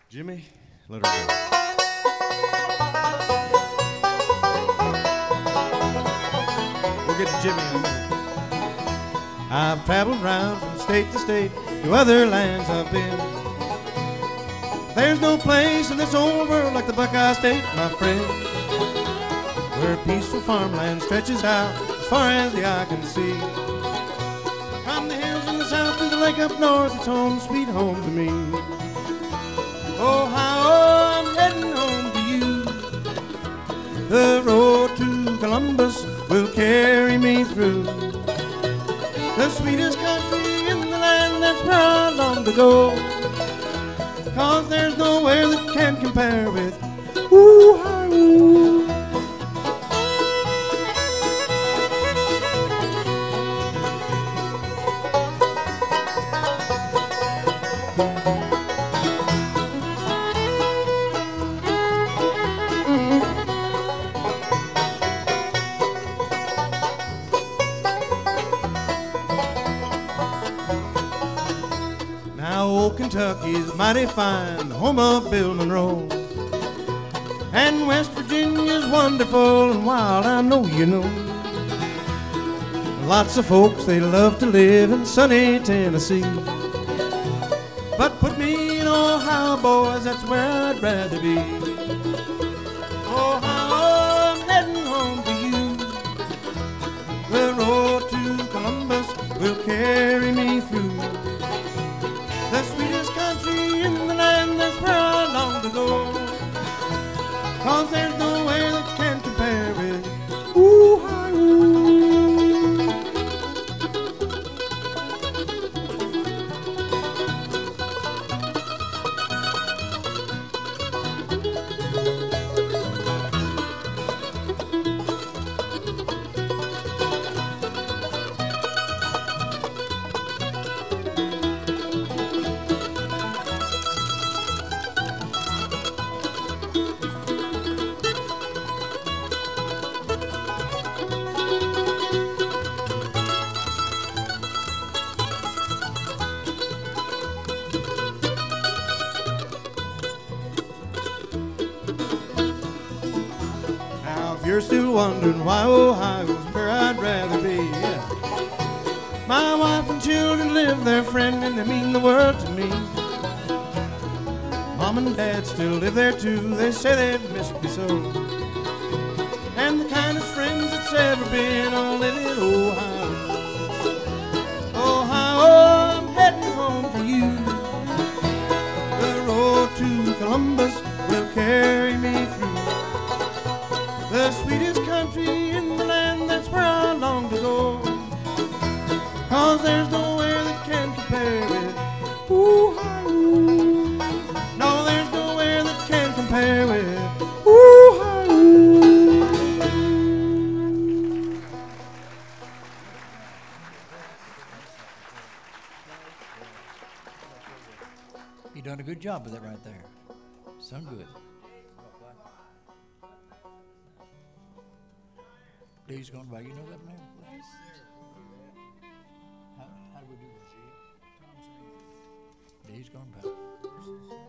Jimmy, let her go. We'll get to Jimmy in a minute. I've traveled round from state to state, to other lands I've been. There's no place in this old world like the Buckeye State, my friend, where peaceful farmland stretches out as far as the eye can see. From the hills in the south to the lake up north, it's home, sweet home to me. Ohio, I'm heading home to you. The road to Columbus will carry me through the sweetest country in the land, that's where I long to go. 'Cause there's nowhere that can compare with Ohio. Now old Kentucky's mighty fine, the home of Bill Monroe. And West Virginia's wonderful and wild, I know you know. Lots of folks, they love to live in sunny Tennessee. But put me in Ohio, boys, that's where I'd rather be. Ohio, I'm heading home to you. The road to Columbus will carry me through the sweetest country in the land, that's where I long to go. 'Cause there's nowhere that can compare with Ohio. Now if you're still wondering why Ohio's where I'd rather be, yeah. My wife and children live there, friend, and they mean the world to me. Mom and Dad still live there too, they say they've missed me so. And the kindest friends that's ever been all live in Ohio. Ohio, I'm heading home for you. The road to Columbus will carry me through the sweetest country in the land, that's where I long to go. 'Cause there's nowhere that can compare with Ohio. No, there's nowhere that can compare with Ohio. You done a good job with it right there. Sung good. Days gone by, you know that man? How do we do this? Days gone by.